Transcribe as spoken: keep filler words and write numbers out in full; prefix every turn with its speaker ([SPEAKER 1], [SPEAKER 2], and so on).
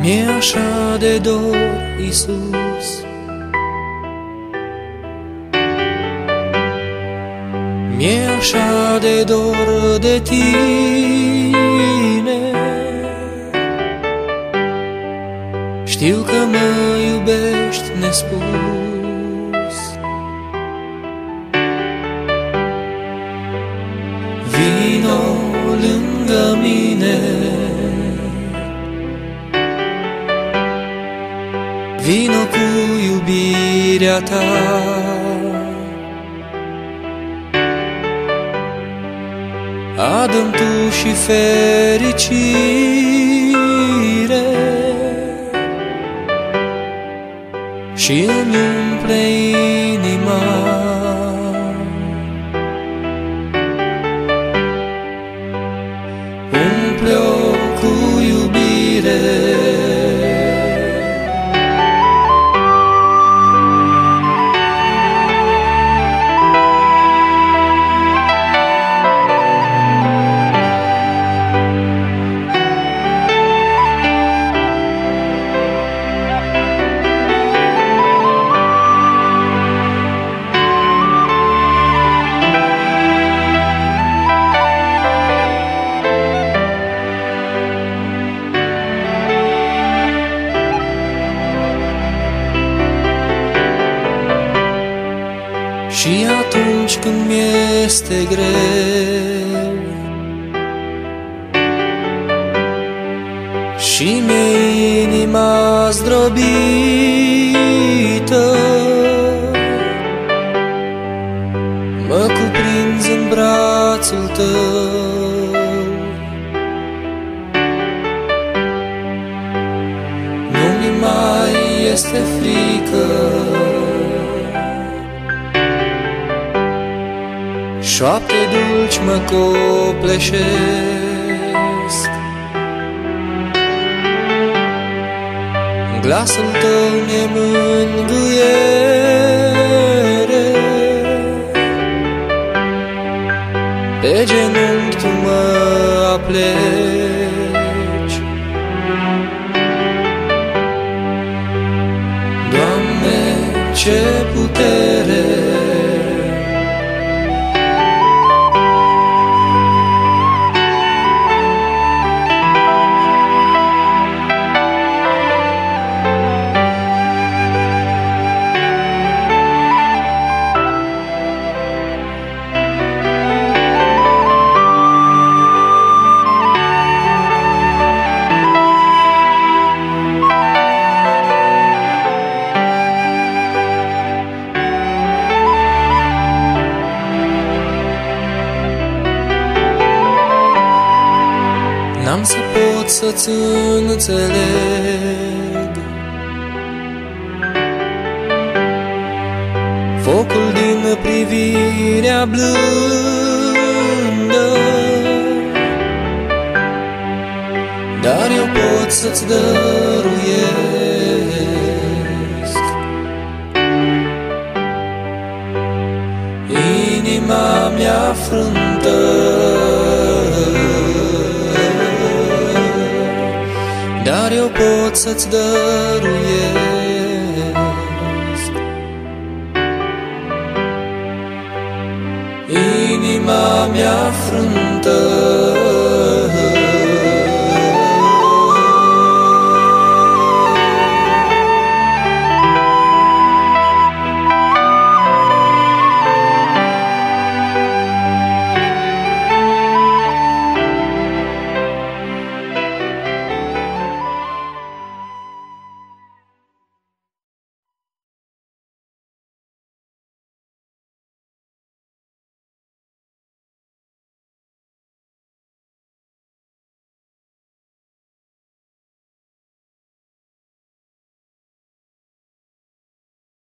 [SPEAKER 1] Mi-e așa de dor, Iisus, mi-e așa de dor de Tine. Știu că mă iubești nespus, vino lângă mine, vino cu iubirea Ta. Adă-mi Tu și fericire și îmi umple inima. Umple-o cu iubire, și atunci când mi-este greu și mi-e inima zdrobită, mă cuprinzi în brațul Tău. Nu-mi mai este frică, șoapte dulci mă copleșesc, glasul Tău mi-e mângâiere, pe genunchi Tu mă apleci. Doamne, ce putere! N-am să pot să-ți înțeleg focul din privirea blândă, dar eu pot să-ți dăruiesc inima mea frântă. Dar eu pot să-ți dăruiesc inima mea frântă.